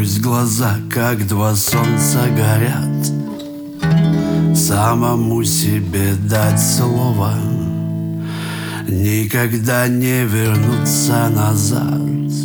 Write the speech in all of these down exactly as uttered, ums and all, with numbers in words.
Пусть глаза, как два солнца, горят, самому себе дать слово никогда не вернуться назад.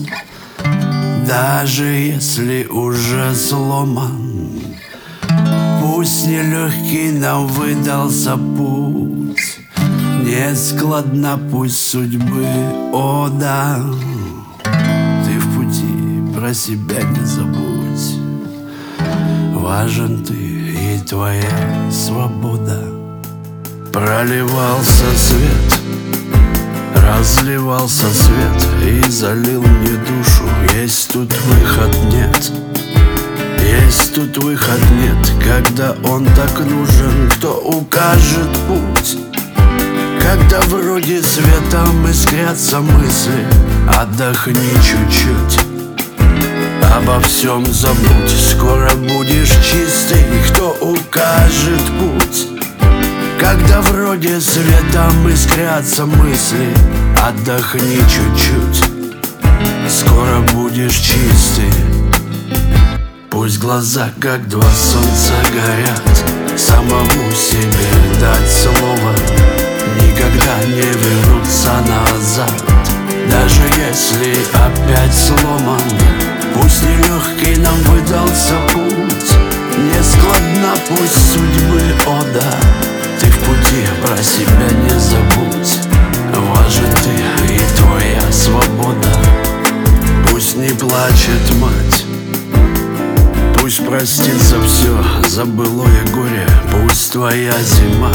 Даже если уже сломан, пусть нелегкий нам выдался путь, не складна пусть судьбы, о да. Ты в пути, про себя не забудь. Важен ты и твоя свобода. Проливался свет, разливался свет и залил мне душу. Есть тут выход, нет. Есть тут выход, нет. Когда он так нужен, кто укажет путь? Когда вроде светом искрятся мысли, отдохни чуть-чуть, обо всем забудь. Скоро будешь чистый, кто укажет путь? Когда вроде светом искрятся мысли, отдохни чуть-чуть, скоро будешь чистый. Пусть глаза, как два солнца, горят, самому себе дать слово никогда не вернуться назад. Даже если опять сломан, пусть нелегкий нам выдался путь, не складна пусть судьбы, о да. Ты в пути, про себя не забудь. Важен ты и твоя свобода. Пусть не плачет мать, пусть простится все за былое горе. Пусть твоя зима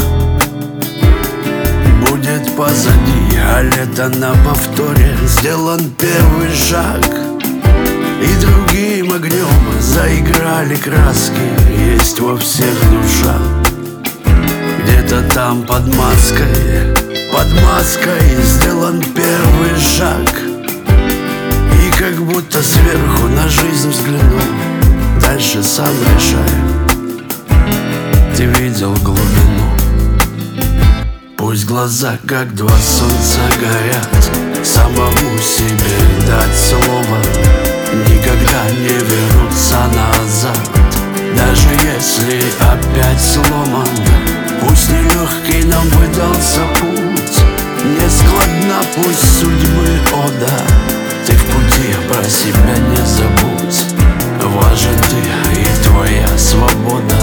будет позади, а лето на повторе. Сделан первый шаг, и другим огнем заиграли краски. Есть во всех душах, где-то там под маской, под маской сделан первый шаг. И как будто сверху на жизнь взглянул, дальше сам решай. Ты видел глубину. Пусть глаза, как два солнца, горят, самому себе дать слово никогда не вернуться назад. Даже если опять сломан, пусть нелегкий нам выдался путь, не складна пусть судьбы, о да. Ты в пути, про себя не забудь. Важен ты и твоя свобода.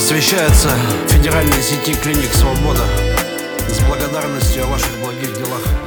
Посвящается федеральной сети клиник «Свобода» с благодарностью о ваших благих делах.